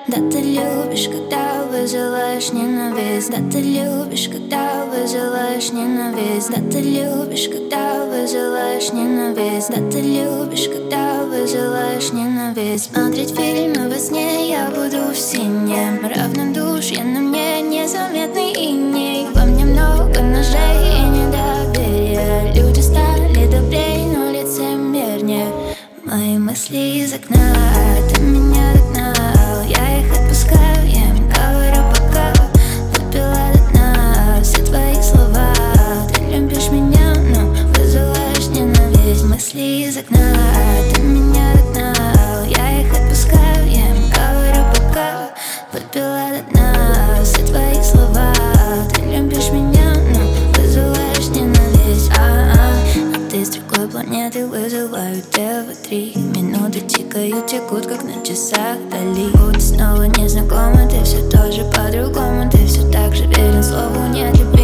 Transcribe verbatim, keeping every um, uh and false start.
Да, ты любишь, когда вызываешь ненависть. Да, ты любишь, когда вызываешь ненависть. Да, ты любишь, когда вызываешь ненависть. Да, ты любишь, когда вызываешь ненависть. Смотреть фильмы во сне я буду в синем. Равнодушие на мне незаметный иней. Во мне много ножей и недоверия. Люди стали добрей, но лицемернее. Мои мысли из окна, ты меня догнал. Я их отпускаю, я им говорю пока. Выпила до дна все твои слова. Ты любишь меня, но вызываешь ненависть. Мысли из окна, ты меня догнал. Я их отпускаю, я им говорю пока. Выпила до дна все твои слова. Ты любишь меня, но вызываешь ненависть. А-а. А ты с другой планеты, вызываю тебя в три. Минуты тикают, текут, как на часах вдали. Будто снова незнакома, ты все тоже по-другому. Ты все так же верен слову, нет любви.